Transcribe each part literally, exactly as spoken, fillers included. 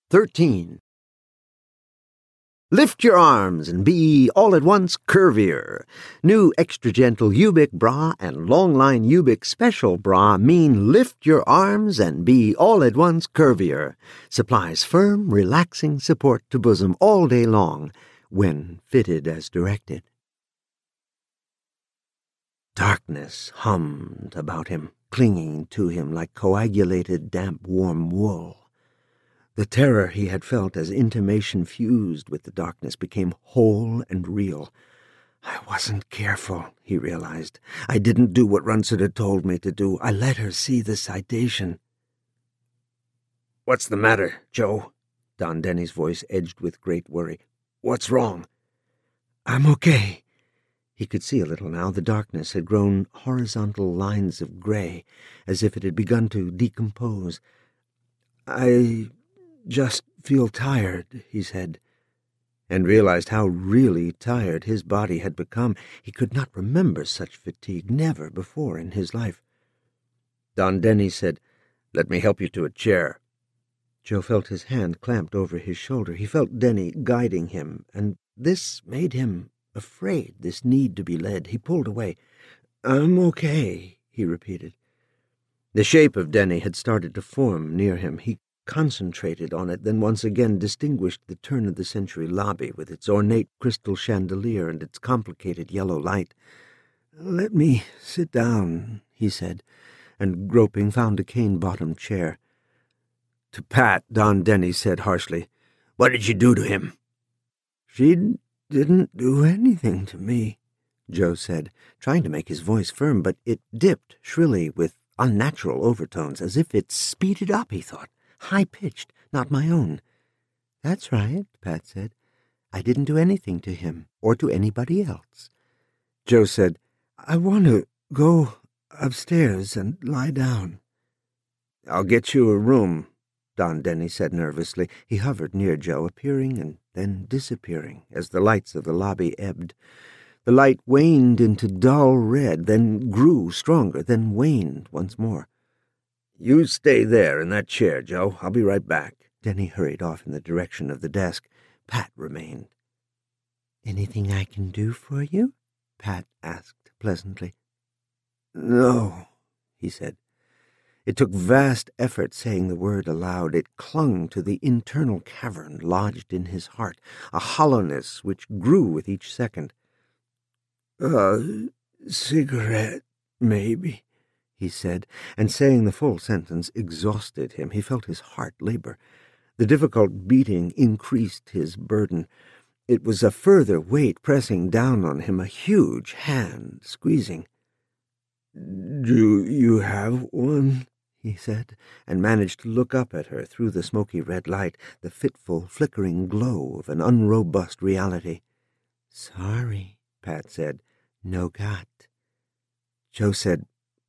thirteen. Lift your arms and be all at once curvier. New Extra Gentle Ubic Bra and Longline Ubic Special Bra mean lift your arms and be all at once curvier. Supplies firm, relaxing support to bosom all day long, when fitted as directed. Darkness hummed about him, clinging to him like coagulated, damp, warm wool. The terror he had felt as intimation fused with the darkness became whole and real. I wasn't careful, he realized. I didn't do what Runsett had told me to do. I let her see the citation. "What's the matter, Joe?" Don Denny's voice edged with great worry. "What's wrong?" "I'm okay." He could see a little now. The darkness had grown horizontal lines of gray, as if it had begun to decompose. "I just feel tired," he said, and realized how really tired his body had become. He could not remember such fatigue, never before in his life. Don Denny said, "Let me help you to a chair." Joe felt his hand clamped over his shoulder. He felt Denny guiding him, and this made him afraid, this need to be led. He pulled away. "I'm okay," he repeated. The shape of Denny had started to form near him. He concentrated on it, then once again distinguished the turn-of-the-century lobby with its ornate crystal chandelier and its complicated yellow light. "Let me sit down," he said, and groping found a cane-bottomed chair. To Pat, Don Denny said harshly, "What did you do to him?" "She didn't do anything to me," Joe said, trying to make his voice firm, but it dipped shrilly with unnatural overtones, as if it speeded up, he thought. High-pitched, not my own. "That's right," Pat said. "I didn't do anything to him, or to anybody else." Joe said, "I want to go upstairs and lie down." "I'll get you a room," Don Denny said nervously. He hovered near Joe, appearing and then disappearing as the lights of the lobby ebbed. The light waned into dull red, then grew stronger, then waned once more. "You stay there in that chair, Joe. I'll be right back." Denny hurried off in the direction of the desk. Pat remained. "Anything I can do for you?" Pat asked pleasantly. "No," he said. It took vast effort saying the word aloud. It clung to the internal cavern lodged in his heart, a hollowness which grew with each second. "A cigarette, maybe," he said, and saying the full sentence exhausted him. He felt his heart labor. The difficult beating increased his burden. It was a further weight pressing down on him, a huge hand squeezing. "Do you have one?" he said, and managed to look up at her through the smoky red light, the fitful, flickering glow of an unrobust reality. "Sorry," Pat said. "No got." Joe said,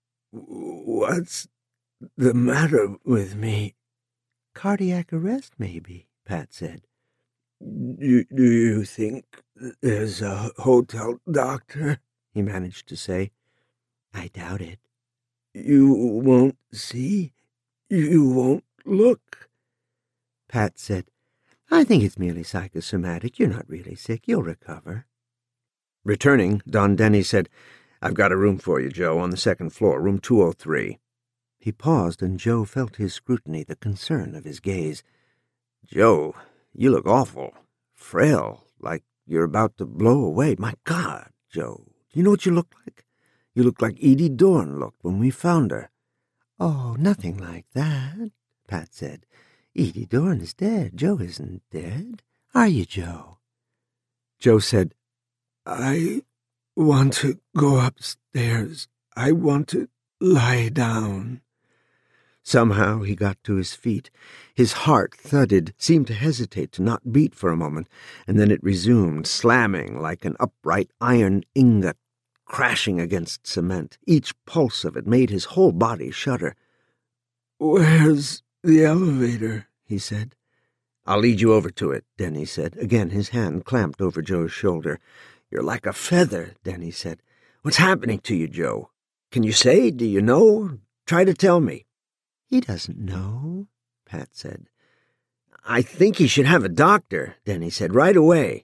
"What's the matter with me?" "Cardiac arrest, maybe," Pat said. Do, do you think there's a hotel doctor?" he managed to say. "I doubt it." "You won't see? You won't look?" Pat said, "I think it's merely psychosomatic. You're not really sick. You'll recover." Returning, Don Denny said, "I've got a room for you, Joe, on the second floor, room two oh three. He paused, and Joe felt his scrutiny, the concern of his gaze. "Joe, you look awful. Frail, like you're about to blow away. My God, Joe, do you know what you look like? You look like Edie Dorn looked when we found her." "Oh, nothing like that," Pat said. "Edie Dorn is dead. Joe isn't dead. Are you, Joe?" Joe said, "I want to go upstairs. I want to lie down." Somehow he got to his feet. His heart thudded, seemed to hesitate, to not beat for a moment, and then it resumed, slamming like an upright iron ingot, crashing against cement. Each pulse of it made his whole body shudder. "Where's the elevator?" he said. "I'll lead you over to it," Denny said. Again his hand clamped over Joe's shoulder. "You're like a feather," Denny said. "What's happening to you, Joe? Can you say? Do you know? Try to tell me." "He doesn't know," Pat said. I think he should have a doctor, Denny said, right away.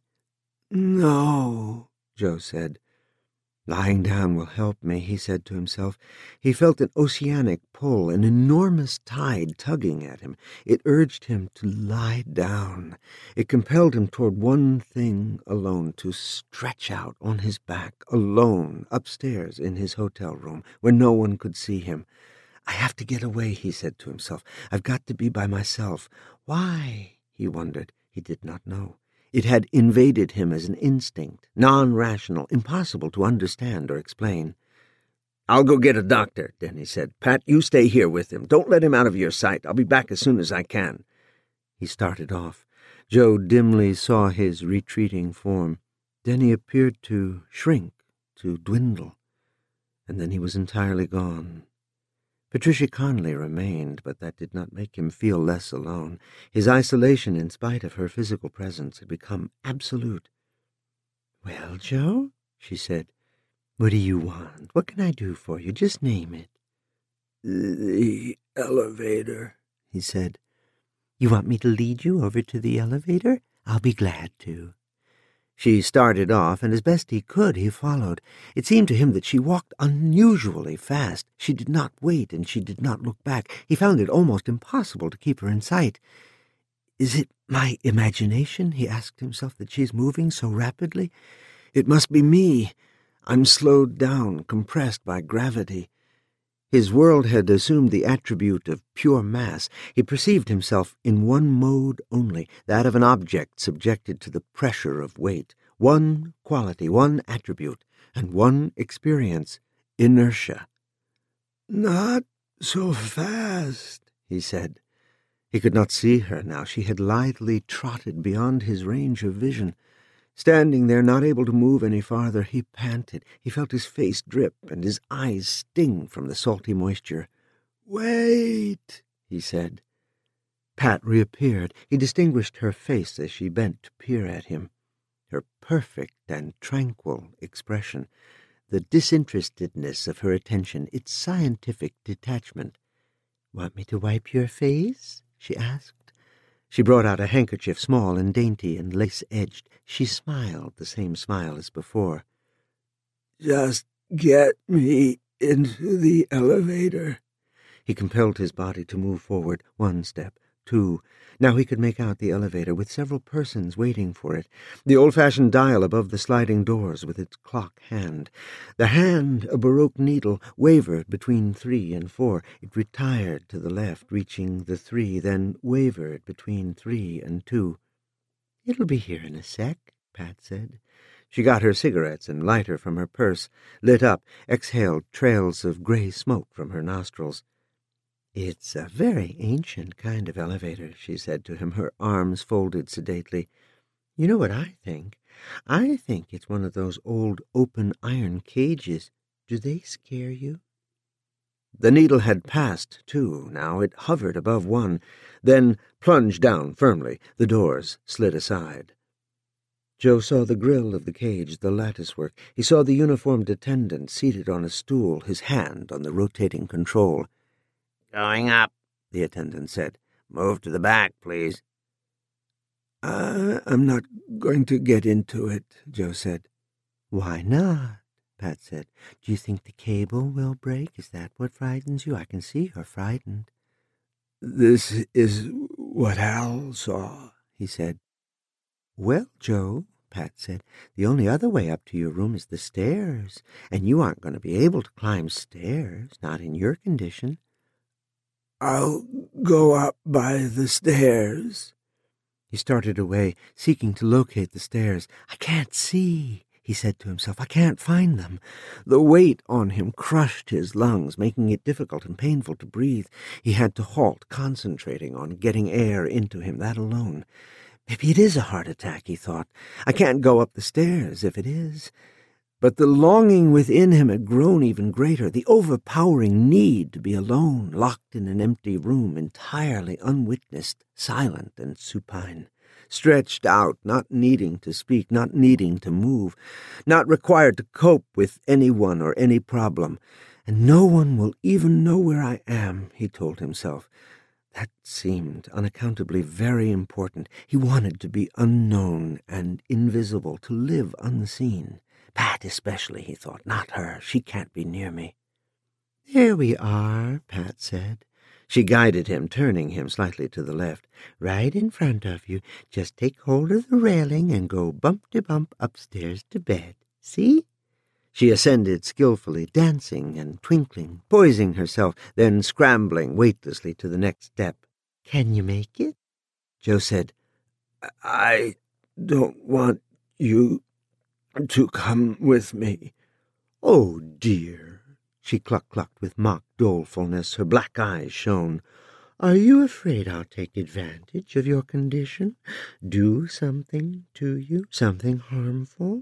No, Joe said. Lying down will help me, he said to himself. He felt an oceanic pull, an enormous tide tugging at him. It urged him to lie down. It compelled him toward one thing alone, to stretch out on his back, alone, upstairs in his hotel room, where no one could see him. I have to get away, he said to himself. I've got to be by myself. Why? He wondered. He did not know. It had invaded him as an instinct, non-rational, impossible to understand or explain. I'll go get a doctor, Denny said. Pat, you stay here with him. Don't let him out of your sight. I'll be back as soon as I can. He started off. Joe dimly saw his retreating form. Denny appeared to shrink, to dwindle, and then he was entirely gone. Patricia Connelly remained, but that did not make him feel less alone. His isolation, in spite of her physical presence, had become absolute. "Well, Joe," she said, "what do you want? What can I do for you? Just name it." "The elevator," he said. "You want me to lead you over to the elevator? I'll be glad to." She started off, and as best he could, he followed. It seemed to him that she walked unusually fast. She did not wait, and she did not look back. He found it almost impossible to keep her in sight. "Is it my imagination," he asked himself, "that she's moving so rapidly? It must be me. I'm slowed down, compressed by gravity." His world had assumed the attribute of pure mass. He perceived himself in one mode only, that of an object subjected to the pressure of weight. One quality, one attribute, and one experience, inertia. "Not so fast," he said. He could not see her now. She had lithely trotted beyond his range of vision. Standing there, not able to move any farther, he panted. He felt his face drip and his eyes sting from the salty moisture. "Wait," he said. Pat reappeared. He distinguished her face as she bent to peer at him. Her perfect and tranquil expression, the disinterestedness of her attention, its scientific detachment. "Want me to wipe your face?" she asked. She brought out a handkerchief, small and dainty and lace-edged. She smiled, the same smile as before. "Just get me into the elevator." He compelled his body to move forward, one step, two. Now he could make out the elevator, with several persons waiting for it. The old-fashioned dial above the sliding doors, with its clock hand. The hand, a Baroque needle, wavered between three and four. It retired to the left, reaching the three, then wavered between three and two. "It'll be here in a sec," Pat said. She got her cigarettes and lighter from her purse, lit up, exhaled trails of gray smoke from her nostrils. "It's a very ancient kind of elevator," she said to him, her arms folded sedately. "You know what I think? I think it's one of those old open iron cages. Do they scare you?" The needle had passed two now. It hovered above one, then plunged down firmly. The doors slid aside. Joe saw the grill of the cage, the latticework. He saw the uniformed attendant seated on a stool, his hand on the rotating control. "Going up," the attendant said. "Move to the back, please." Uh, I'm not going to get into it, Joe said. "Why not?" Pat said. "Do you think the cable will break? Is that what frightens you? I can see you're frightened." "This is what Hal saw," he said. "Well, Joe," Pat said, "the only other way up to your room is the stairs, and you aren't going to be able to climb stairs, not in your condition." "I'll go up by the stairs." He started away, seeking to locate the stairs. "I can't see," he said to himself. "I can't find them." The weight on him crushed his lungs, making it difficult and painful to breathe. He had to halt, concentrating on getting air into him, that alone. Maybe it is a heart attack, he thought. I can't go up the stairs if it is. But the longing within him had grown even greater, the overpowering need to be alone, locked in an empty room, entirely unwitnessed, silent and supine, stretched out, not needing to speak, not needing to move, not required to cope with anyone or any problem. And no one will even know where I am, he told himself. That seemed unaccountably very important. He wanted to be unknown and invisible, to live unseen. Pat especially, he thought, not her. She can't be near me. "Here we are," Pat said. She guided him, turning him slightly to the left. "Right in front of you. Just take hold of the railing and go bump-de-bump upstairs to bed. See?" She ascended skillfully, dancing and twinkling, poising herself, then scrambling weightlessly to the next step. "Can you make it?" Joe said, "I don't want you to come with me." "Oh, dear," she cluck-clucked with mock dolefulness. Her black eyes shone. "Are you afraid I'll take advantage of your condition? Do something to you? Something harmful?"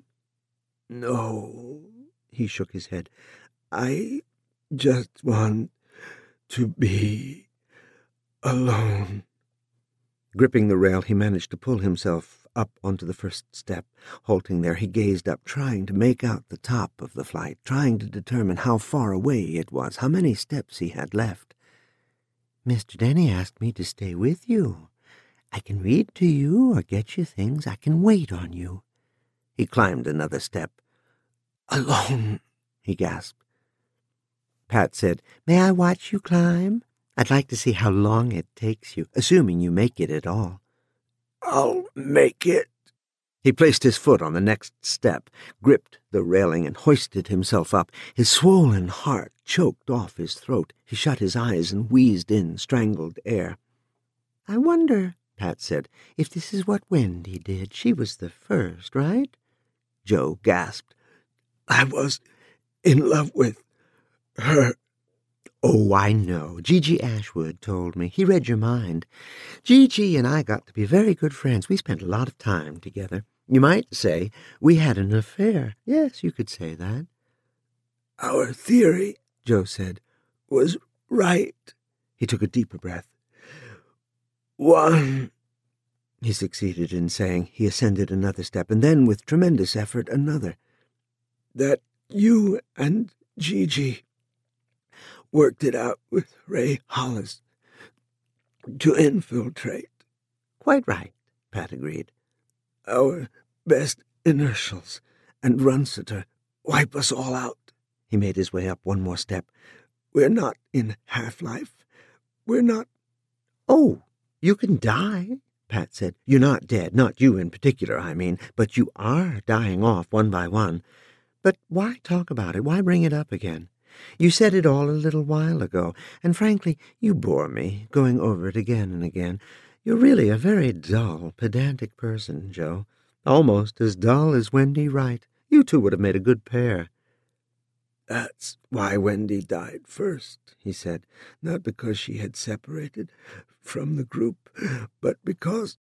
"No," he shook his head. "I just want to be alone." Gripping the rail, he managed to pull himself up onto the first step. Halting there, he gazed up, trying to make out the top of the flight, trying to determine how far away it was, how many steps he had left. "Mister Denny asked me to stay with you. I can read to you or get you things. I can wait on you." He climbed another step. "Alone," he gasped. Pat said, "May I watch you climb? I'd like to see how long it takes you, assuming you make it at all." "I'll make it." He placed his foot on the next step, gripped the railing, and hoisted himself up. His swollen heart choked off his throat. He shut his eyes and wheezed in strangled air. "I wonder," Pat said, "if this is what Wendy did. She was the first, right?" Joe gasped. "I was in love with her." "Oh, I know. Gigi Ashwood told me. He read your mind. Gigi and I got to be very good friends. We spent a lot of time together. You might say we had an affair. Yes, you could say that." "Our theory," Joe said, "was right." He took a deeper breath. "One," he succeeded in saying. He ascended another step, and then, with tremendous effort, another. "That you and Gigi worked it out with Ray Hollis to infiltrate." "Quite right," Pat agreed. "Our best inertials and Runsiter wipe us all out." He made his way up one more step. "We're not in half-life. We're not—" "Oh, you can die," Pat said. "You're not dead, not you in particular, I mean, but you are dying off one by one. But why talk about it? Why bring it up again? You said it all a little while ago, and frankly, you bore me, going over it again and again. You're really a very dull, pedantic person, Joe. Almost as dull as Wendy Wright. You two would have made a good pair." "That's why Wendy died first," he said. "Not because she had separated from the group, but because—"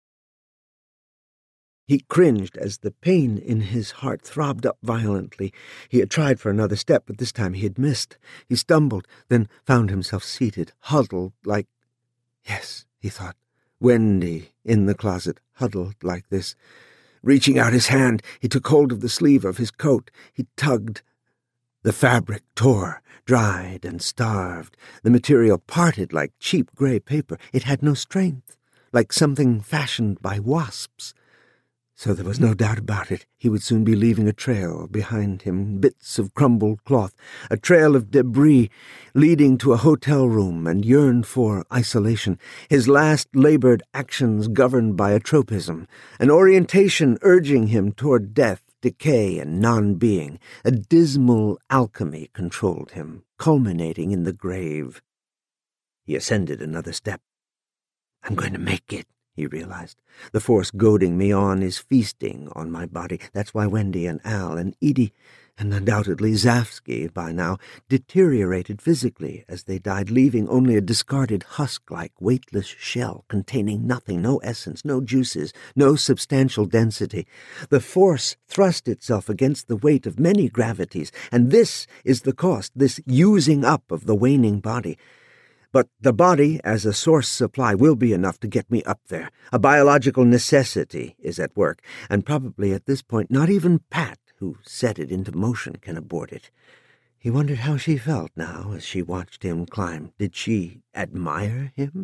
He cringed as the pain in his heart throbbed up violently. He had tried for another step, but this time he had missed. He stumbled, then found himself seated, huddled like— Yes, he thought, Wendy in the closet, huddled like this. Reaching out his hand, he took hold of the sleeve of his coat. He tugged. The fabric tore, dried and starved. The material parted like cheap gray paper. It had no strength, like something fashioned by wasps. So there was no doubt about it. He would soon be leaving a trail behind him, bits of crumbled cloth, a trail of debris leading to a hotel room and yearned for isolation, his last labored actions governed by a tropism, an orientation urging him toward death, decay, and non-being. A dismal alchemy controlled him, culminating in the grave. He ascended another step. "I'm going to make it," he realized. "The force goading me on is feasting on my body. That's why Wendy and Al and Edie, and undoubtedly Zafsky by now, deteriorated physically as they died, leaving only a discarded husk-like weightless shell containing nothing, no essence, no juices, no substantial density. The force thrust itself against the weight of many gravities, and this is the cost, this using up of the waning body. But the body, as a source supply, will be enough to get me up there. A biological necessity is at work, and probably at this point not even Pat, who set it into motion, can abort it." He wondered how she felt now as she watched him climb. Did she admire him?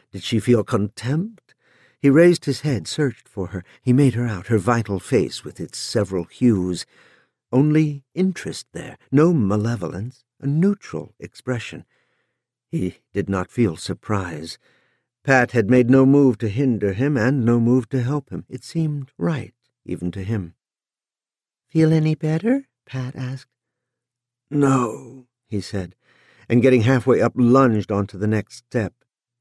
Did she feel contempt? He raised his head, searched for her. He made her out, her vital face with its several hues. Only interest there, no malevolence, a neutral expression. He did not feel surprise. Pat had made no move to hinder him and no move to help him. It seemed right, even to him. "Feel any better?" Pat asked. "No," he said, and getting halfway up lunged onto the next step.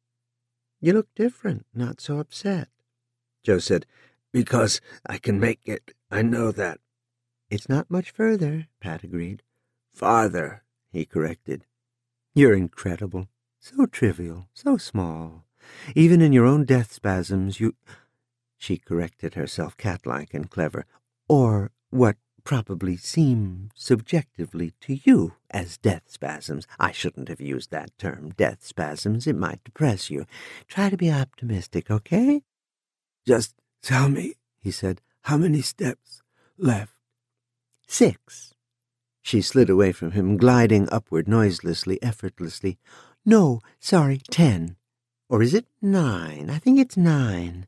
"You look different, not so upset." Joe said, "Because I can make it. I know that." "It's not much further," Pat agreed. "Farther," he corrected. "You're incredible. So trivial, so small. Even in your own death spasms you—" She corrected herself, cat-like and clever. "Or what probably seem subjectively to you as death spasms. I shouldn't have used that term, death spasms. It might depress you. Try to be optimistic, okay?" "Just tell me," he said, "how many steps left?" "Six." She slid away from him, gliding upward noiselessly, effortlessly. "No, sorry, ten. Or is it nine? I think it's nine."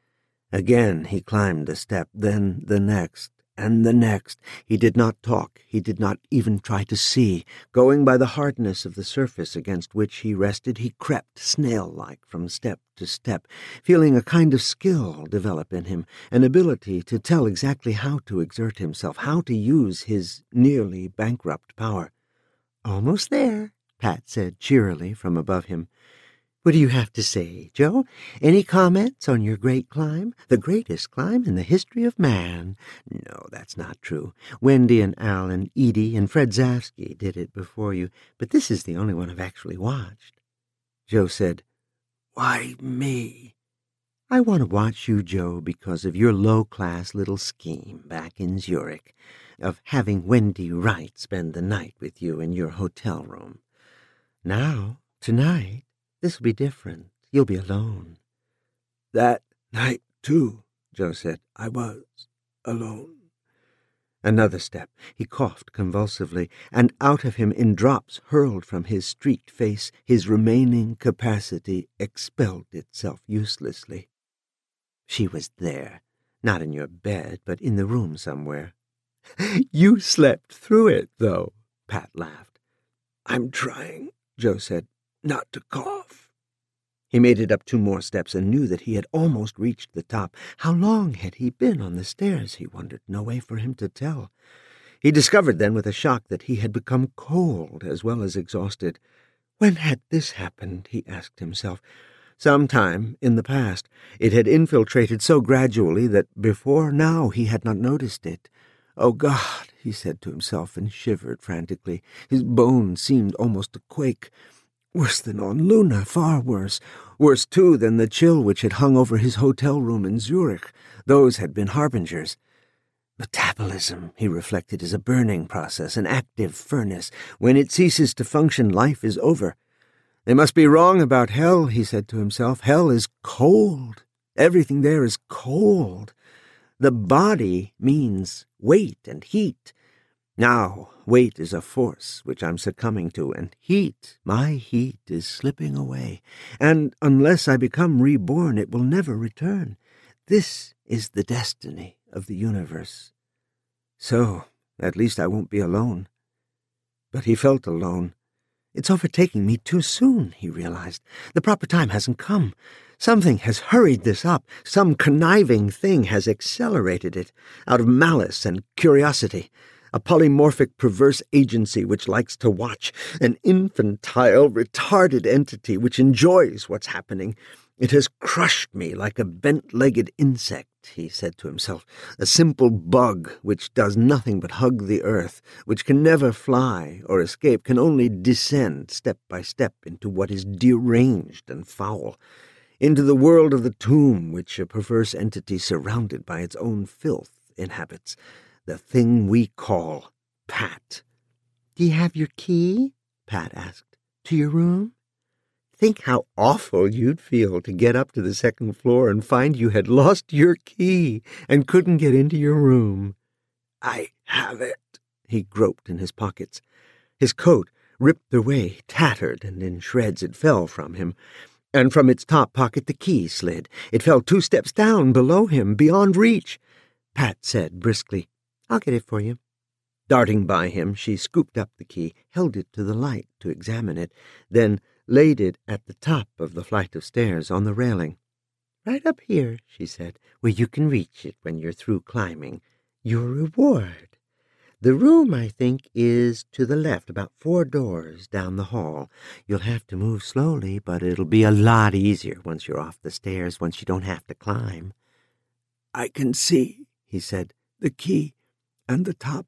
Again he climbed a step, then the next, and the next. He did not talk. He did not even try to see. Going by the hardness of the surface against which he rested, he crept snail-like from step to step, feeling a kind of skill develop in him, an ability to tell exactly how to exert himself, how to use his nearly bankrupt power. "Almost there," Pat said cheerily from above him. "What do you have to say, Joe? Any comments on your great climb? The greatest climb in the history of man." "No, that's not true. Wendy and Al and Edie and Fred Zafsky did it before you, but this is the only one I've actually watched." Joe said, "Why me?" "I want to watch you, Joe, because of your low-class little scheme back in Zurich, of having Wendy Wright spend the night with you in your hotel room. Now, tonight, this will be different. You'll be alone." "That night, too," Joe said. "I was alone." Another step. He coughed convulsively, and out of him in drops hurled from his streaked face, his remaining capacity expelled itself uselessly. "She was there. Not in your bed, but in the room somewhere." "You slept through it, though," Pat laughed. "I'm trying," Joe said, "not to cough." He made it up two more steps and knew that he had almost reached the top. How long had he been on the stairs, he wondered. No way for him to tell. He discovered then with a shock that he had become cold as well as exhausted. When had this happened, he asked himself. Sometime in the past. It had infiltrated so gradually that before now he had not noticed it. "Oh, God," he said to himself and shivered frantically. His bones seemed almost to quake. Worse than on Luna, far worse. Worse, too, than the chill which had hung over his hotel room in Zurich. Those had been harbingers. Metabolism, he reflected, is a burning process, an active furnace. When it ceases to function, life is over. They must be wrong about hell, he said to himself. Hell is cold. Everything there is cold. The body means weight and heat. Now, weight is a force which I'm succumbing to, and heat, my heat, is slipping away. And unless I become reborn, it will never return. This is the destiny of the universe. So, at least I won't be alone. But he felt alone. It's overtaking me too soon, he realized. The proper time hasn't come. Something has hurried this up. Some conniving thing has accelerated it, out of malice and curiosity. A polymorphic perverse agency which likes to watch, an infantile, retarded entity which enjoys what's happening. It has crushed me like a bent-legged insect, he said to himself, a simple bug which does nothing but hug the earth, which can never fly or escape, can only descend step by step into what is deranged and foul, into the world of the tomb which a perverse entity surrounded by its own filth inhabits. The thing we call Pat. "Do you have your key?" Pat asked. "To your room? Think how awful you'd feel to get up to the second floor and find you had lost your key and couldn't get into your room." "I have it." He groped in his pockets. His coat ripped away, tattered and in shreds. It fell from him. and from its top pocket the key slid. It fell two steps down below him, beyond reach. Pat said briskly, "I'll get it for you." Darting by him, she scooped up the key, held it to the light to examine it, then laid it at the top of the flight of stairs on the railing. "Right up here," she said, "where you can reach it when you're through climbing. Your reward. The room, I think, is to the left, about four doors down the hall. You'll have to move slowly, but it'll be a lot easier once you're off the stairs, once you don't have to climb." "I can see," he said, "the key and the top.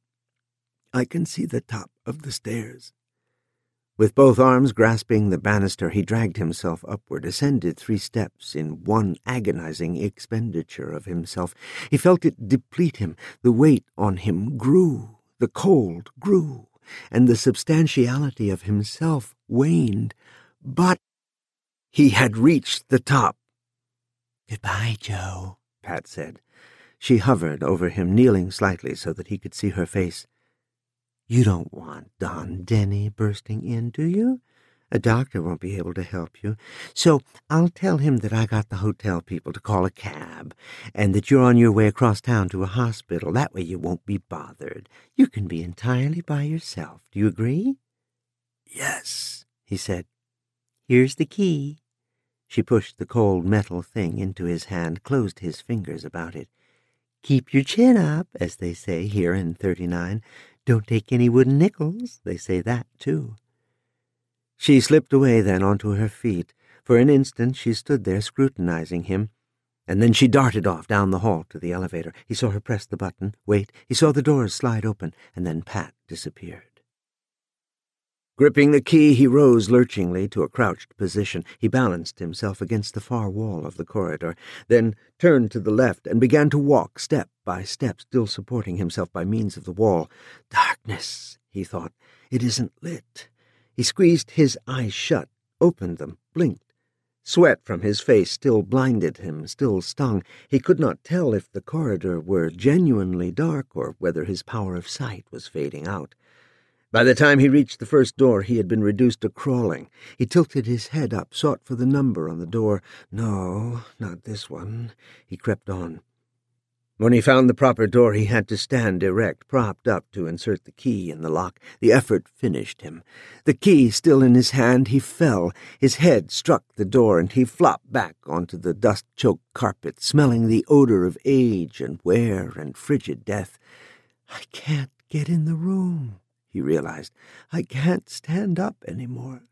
I can see the top of the stairs." With both arms grasping the banister, he dragged himself upward, ascended three steps in one agonizing expenditure of himself. He felt it deplete him. The weight on him grew, the cold grew, and the substantiality of himself waned. But he had reached the top. "Goodbye, Joe," Pat said. She hovered over him, kneeling slightly so that he could see her face. "You don't want Don Denny bursting in, do you? A doctor won't be able to help you. So I'll tell him that I got the hotel people to call a cab, and that you're on your way across town to a hospital. That way you won't be bothered. You can be entirely by yourself. Do you agree?" "Yes," he said. "Here's the key." She pushed the cold metal thing into his hand, closed his fingers about it. "Keep your chin up, as they say here in thirty-nine. Don't take any wooden nickels. They say that, too." She slipped away then onto her feet. For an instant she stood there scrutinizing him, and then she darted off down the hall to the elevator. He saw her press the button, wait. He saw the doors slide open, and then Pat disappeared. Gripping the key, he rose lurchingly to a crouched position. He balanced himself against the far wall of the corridor, then turned to the left and began to walk step by step, still supporting himself by means of the wall. Darkness, he thought. It isn't lit. He squeezed his eyes shut, opened them, blinked. Sweat from his face still blinded him, still stung. He could not tell if the corridor were genuinely dark or whether his power of sight was fading out. By the time he reached the first door, he had been reduced to crawling. He tilted his head up, sought for the number on the door. No, not this one. He crept on. When he found the proper door, he had to stand erect, propped up to insert the key in the lock. The effort finished him. The key still in his hand, he fell. His head struck the door, and he flopped back onto the dust-choked carpet, smelling the odor of age and wear and frigid death. "I can't get in the room," he realized. "I can't stand up any more."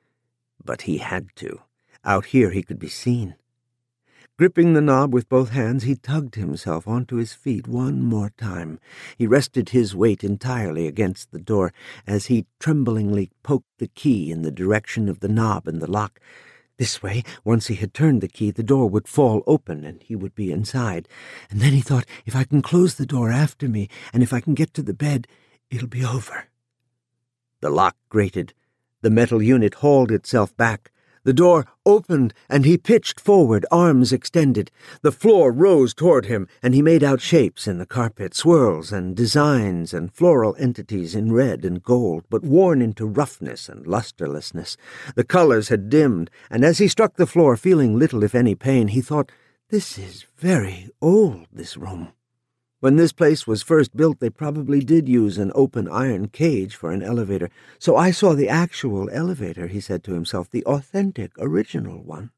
But he had to. Out here he could be seen. Gripping the knob with both hands, he tugged himself onto his feet one more time. He rested his weight entirely against the door as he tremblingly poked the key in the direction of the knob and the lock. This way, once he had turned the key, the door would fall open and he would be inside. And then he thought, if I can close the door after me, and if I can get to the bed, it'll be over. The lock grated. The metal unit hauled itself back. The door opened, and he pitched forward, arms extended. The floor rose toward him, and he made out shapes in the carpet, swirls and designs and floral entities in red and gold, but worn into roughness and lusterlessness. The colors had dimmed, and as he struck the floor, feeling little if any pain, he thought, "This is very old, this room." When this place was first built, they probably did use an open iron cage for an elevator. So I saw the actual elevator, he said to himself, the authentic, original one.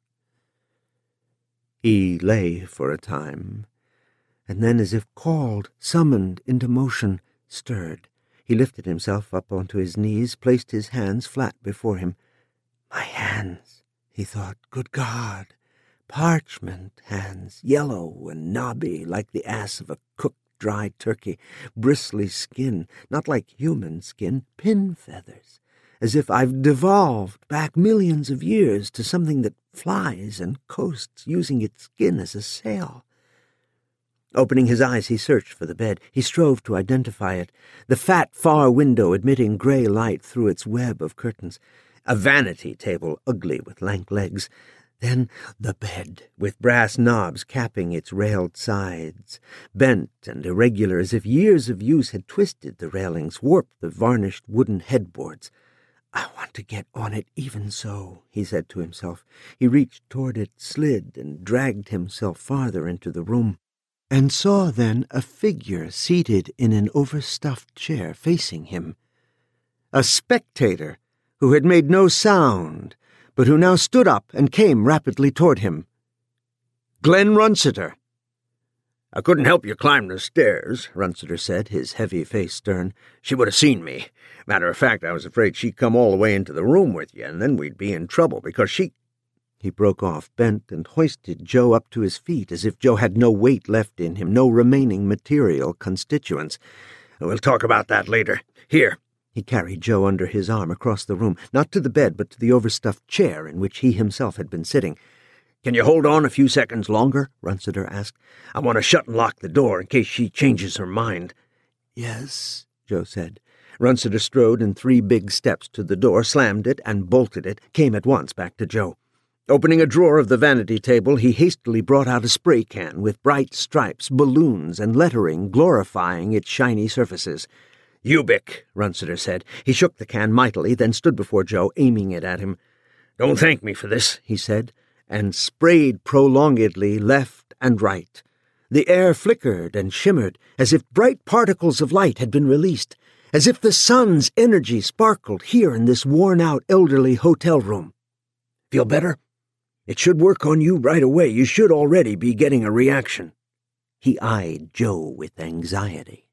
He lay for a time, and then, as if called, summoned into motion, stirred. He lifted himself up onto his knees, placed his hands flat before him. My hands, he thought, good God. Parchment hands, yellow and knobby like the ass of a cooked dry turkey, bristly skin, not like human skin, pin feathers, as if I've devolved back millions of years to something that flies and coasts, using its skin as a sail. Opening his eyes, he searched for the bed. He strove to identify it. The fat far window admitting gray light through its web of curtains. A vanity table, ugly with lank legs. Then the bed, with brass knobs capping its railed sides, bent and irregular as if years of use had twisted the railings, warped the varnished wooden headboards. I want to get on it even so, he said to himself. He reached toward it, slid, and dragged himself farther into the room, and saw then a figure seated in an overstuffed chair facing him. A spectator who had made no sound, but who now stood up and came rapidly toward him. Glenn Runciter. I couldn't help you climb the stairs, Runciter said, his heavy face stern. She would have seen me. Matter of fact, I was afraid she'd come all the way into the room with you, and then we'd be in trouble, because she— He broke off, bent, and hoisted Joe up to his feet, as if Joe had no weight left in him, no remaining material constituents. We'll talk about that later. Here. He carried Joe under his arm across the room, not to the bed, but to the overstuffed chair in which he himself had been sitting. Can you hold on a few seconds longer? Runciter asked. I want to shut and lock the door in case she changes her mind. Yes, Joe said. Runciter strode in three big steps to the door, slammed it, and bolted it, came at once back to Joe. Opening a drawer of the vanity table, he hastily brought out a spray can with bright stripes, balloons, and lettering glorifying its shiny surfaces. Ubic, Runciter said. He shook the can mightily, then stood before Joe, aiming it at him. Don't thank me for this, he said, and sprayed prolongedly left and right. The air flickered and shimmered, as if bright particles of light had been released, as if the sun's energy sparkled here in this worn-out elderly hotel room. Feel better? It should work on you right away. You should already be getting a reaction. He eyed Joe with anxiety.